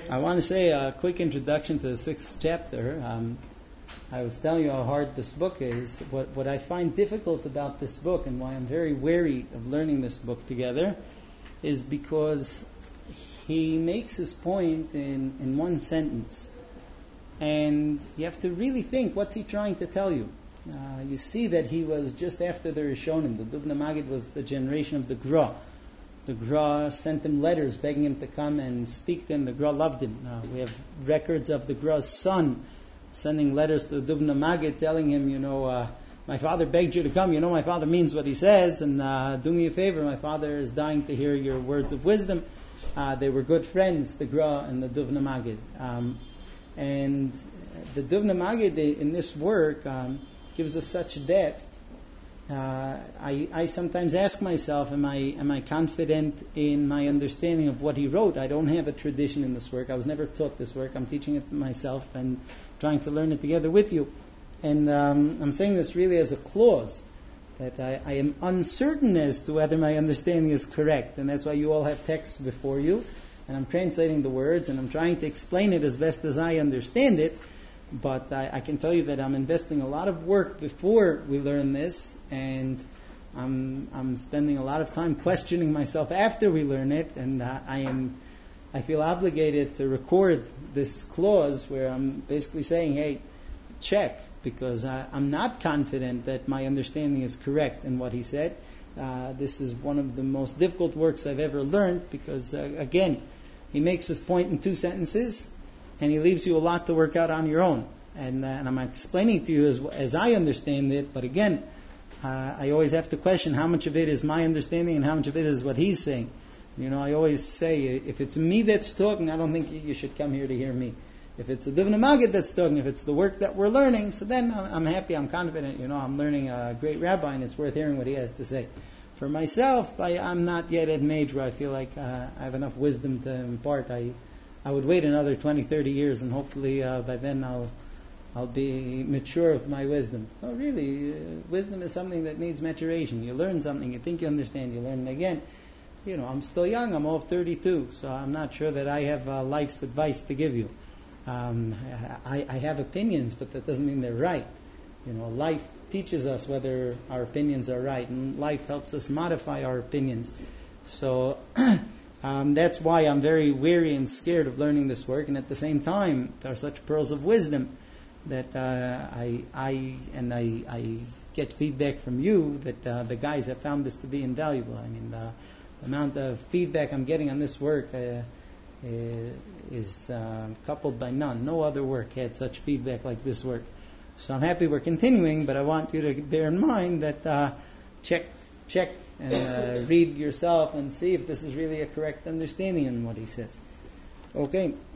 I want to say a quick introduction to the 6th chapter. I was telling you how hard this book is. What I find difficult about this book and why I'm very wary of learning this book together is because he makes his point in one sentence. And you have to really think, what's he trying to tell you? You see that he was just after the Rishonim. The Dubna Magid was the generation of the Gra. The Gra sent him letters begging him to come and speak to him. The Gra loved him. We have records of the Gra's son sending letters to the Dubna Magid telling him, my father begged you to come. My father means what he says, and do me a favor. My father is dying to hear your words of wisdom. They were good friends, the Gra and the Dubna Magid. And the Dubna Magid in this work gives us such depth. I sometimes ask myself, am I confident in my understanding of what he wrote? I don't have a tradition in this work. I was never taught this work. I'm teaching it myself and trying to learn it together with you. And I'm saying this really as a clause, that I am uncertain as to whether my understanding is correct. And that's why you all have texts before you. And I'm translating the words, and I'm trying to explain it as best as I understand it. But I can tell you that I'm investing a lot of work before we learn this, and I'm spending a lot of time questioning myself after we learn it, and I feel obligated to record this clause where I'm basically saying, hey, check, because I'm not confident that my understanding is correct in what he said. This is one of the most difficult works I've ever learned, because again, he makes his point in 2 sentences, and he leaves you a lot to work out on your own. And I'm explaining to you as I understand it, but again, I always have to question how much of it is my understanding and how much of it is what he's saying. I always say, if it's me that's talking, I don't think you should come here to hear me. If it's the Dubna Magid that's talking, if it's the work that we're learning, so then I'm happy, I'm confident, I'm learning a great rabbi and it's worth hearing what he has to say. For myself, I'm not yet at an age where I feel like I have enough wisdom to impart. I would wait another 20, 30 years, and hopefully by then I'll be mature with my wisdom. Oh, really, wisdom is something that needs maturation. You learn something, you think you understand, you learn it again. I'm still young, I'm all 32, so I'm not sure that I have life's advice to give you. I have opinions, but that doesn't mean they're right. Life teaches us whether our opinions are right, and life helps us modify our opinions. So that's why I'm very weary and scared of learning this work, and at the same time, there are such pearls of wisdom that I get feedback from you that the guys have found this to be invaluable. I mean, the amount of feedback I'm getting on this work is coupled by none. No other work had such feedback like this work. So I'm happy we're continuing, but I want you to bear in mind that check and read yourself and see if this is really a correct understanding in what he says. Okay.